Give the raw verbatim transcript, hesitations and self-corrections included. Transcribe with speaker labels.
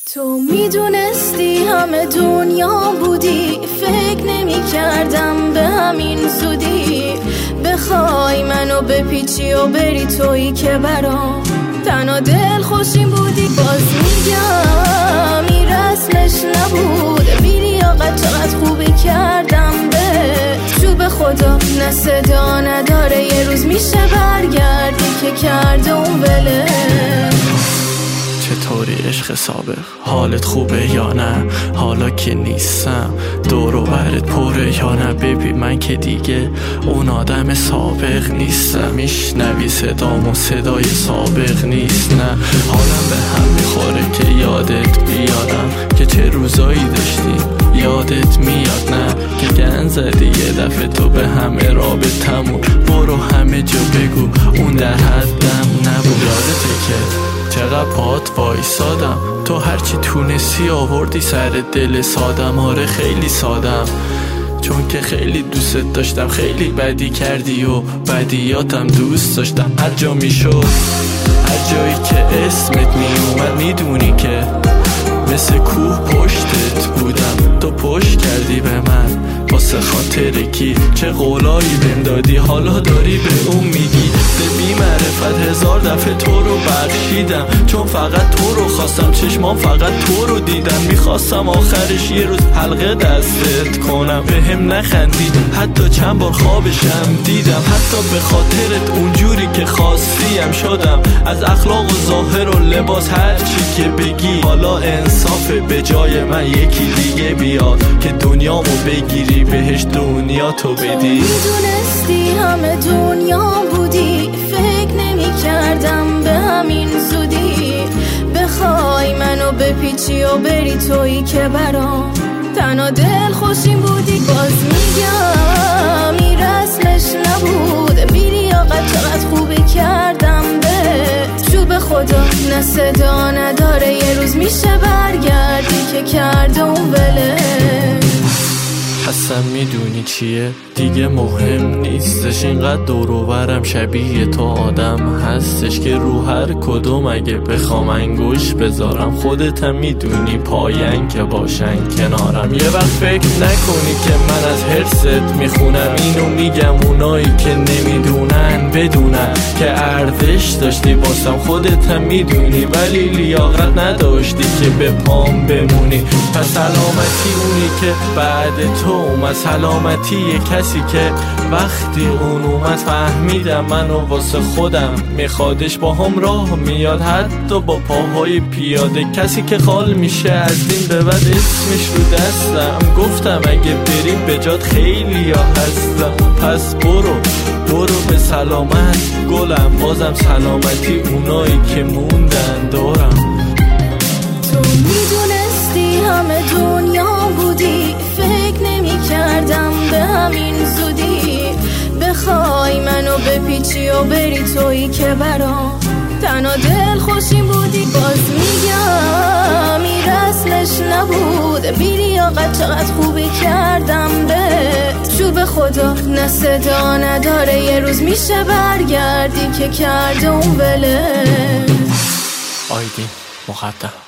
Speaker 1: تو میدونستی همه دنیا بودی، فکر نمی کردم به همین زودی بخوای منو بپیچی و بری تویی که برام تنها دل خوشیم بودی. باز میگم این رسمش نبود، بیلیاقت چقدر خوبی کردم به تو به خدا، نه صدا نداره یه روز میشه برگردی که کرده اون بله.
Speaker 2: چطوری عشق سابق؟ حالت خوبه یا نه؟ حالا که نیستم دور و برت پره یا نه؟ ببین من که دیگه اون آدم سابق نیستم، میشنوی صدام و صدای سابق نیست. نه حالم به هم میخوره که یادت بیادم که چه روزایی داشتیم، یادت میاد نه که گن زدی یه دفعه تو به همه رابطمون، برو همه جا بگو اون در حدم نبود. یادته که چقدر پات وایسادم، تو هرچی تونستی آوردی سر دل سادم. آره خیلی سادم، چون که خیلی دوست داشتم، خیلی بدی کردی و بدیاتم دوست داشتم. هر جا میشد، هر جایی که اسمت میومد، میدونی که مثل کوه پشتت بودم. تو پشت کردی به من واسه خاطر کی، چه قولایی بهم دادی، حالا داری به اون میگی. به بی معرفت هزار دفعه تو رو بخشیدم، چون فقط تو رو خواستم، چشمام فقط تو رو دیدم. میخواستم آخرش یه روز حلقه دستت کنم، به هم نخندی، حتی چند بار خوابشم دیدم. حتی به خاطرت اونجوری که خواستیم شدم، از اخلاق و ظاهر و لباس هر چی که بگی. حالا انصافه به جای من یکی دیگه بیاد که دنیامو بگیری بهش دنیا تو بدی.
Speaker 1: تو میدونستی همه دنیا بودی، فکر نمی کردم به همین زودی بخوای منو بپیچی و بری تویی که برام تنها دل خوشیم بودی. باز میگم این رسمش نبود، بیلیاقت چقدر خوبی کردم به تو به خدا، نه صدا نداره یه روز میشه برگردی که کرده اون بله.
Speaker 2: اصلا میدونی چیه دیگه مهم نیستش، اینقدر دور و برم شبیه تو آدم هستش که رو هر کدوم اگه بخوام انگوش بذارم. خودت هم میدونی پاین که باشن کنارم. یه وقت فکر نکنی که من از حرصت میخونم، اینو میگم اونایی که نمیدونن بدونن که ارزش داشتی باسم. خودت هم میدونی ولی لیاقت نداشتی که به پام بمونی. پس سلامتی اونی که بعد تو اومد، سلامتی یه کسی که وقتی اون اومد فهمیدم منو واسه خودم میخوادش، با هم راه میاد حتی با پاهای پیاده. کسی که خال میشه از این به بعد اسمش رو دستم، گفتم اگه بری به جات خیلی ها هستم. پس برو برو به سلامت گلم، بازم سلامتی اونایی که موندن دارم.
Speaker 1: تو میدونستی همه دنیا بودی، فکر نمی کردم به همین زودی بخوای منو بپیچی و بری تویی که برام تنها دل خوشیم بودی. باز میگم این رسمش نبود، بیلیاقت چقدر خوبی کردم به تو به خدا، نه صدا نداره یه روز میشه برگردی که کرده اون بله.
Speaker 2: آیدین مقدم.